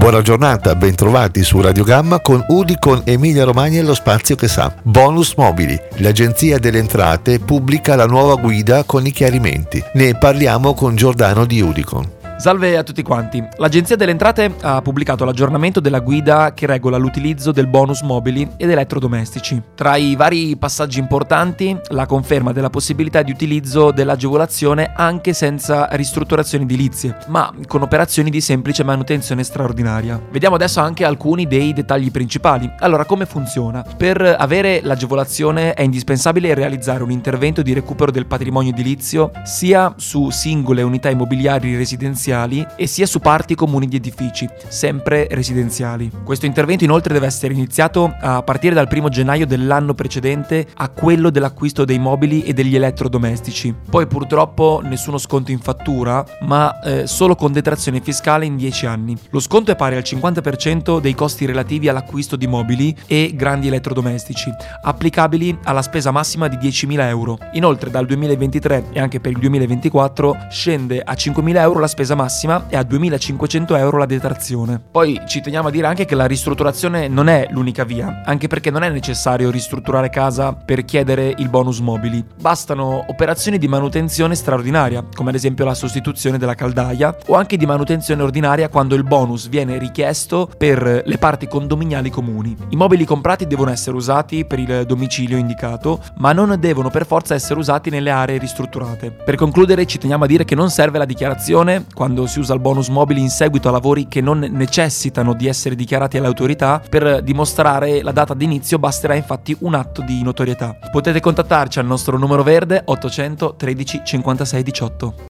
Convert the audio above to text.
Buona giornata, bentrovati su Radio Gamma con Udi con Emilia Romagna e lo spazio che sa. Bonus mobili. L'Agenzia delle Entrate pubblica la nuova guida con i chiarimenti. Ne parliamo con Giordano di Udicon. Salve a tutti quanti. L'Agenzia delle Entrate ha pubblicato l'aggiornamento della guida che regola l'utilizzo del bonus mobili ed elettrodomestici. Tra i vari passaggi importanti, la conferma della possibilità di utilizzo dell'agevolazione anche senza ristrutturazioni edilizie, ma con operazioni di semplice manutenzione straordinaria. Vediamo adesso anche alcuni dei dettagli principali. Allora, come funziona? Per avere l'agevolazione è indispensabile realizzare un intervento di recupero del patrimonio edilizio sia su singole unità immobiliari residenziali e sia su parti comuni di edifici, sempre residenziali. Questo intervento inoltre deve essere iniziato a partire dal 1 gennaio dell'anno precedente a quello dell'acquisto dei mobili e degli elettrodomestici. Poi purtroppo nessuno sconto in fattura, ma solo con detrazione fiscale in 10 anni. Lo sconto è pari al 50% dei costi relativi all'acquisto di mobili e grandi elettrodomestici, applicabili alla spesa massima di 10.000 euro. Inoltre dal 2023 e anche per il 2024 scende a 5.000 euro la spesa massima e a 2.500 euro la detrazione. Poi ci teniamo a dire anche che la ristrutturazione non è l'unica via, anche perché non è necessario ristrutturare casa per chiedere il bonus mobili. Bastano operazioni di manutenzione straordinaria, come ad esempio la sostituzione della caldaia, o anche di manutenzione ordinaria quando il bonus viene richiesto per le parti condominiali comuni. I mobili comprati devono essere usati per il domicilio indicato, ma non devono per forza essere usati nelle aree ristrutturate. Per concludere ci teniamo a dire che non serve la dichiarazione quando si usa il bonus mobili in seguito a lavori che non necessitano di essere dichiarati alle autorità. Per dimostrare la data d'inizio basterà infatti un atto di notorietà. Potete contattarci al nostro numero verde 800 13 56 18.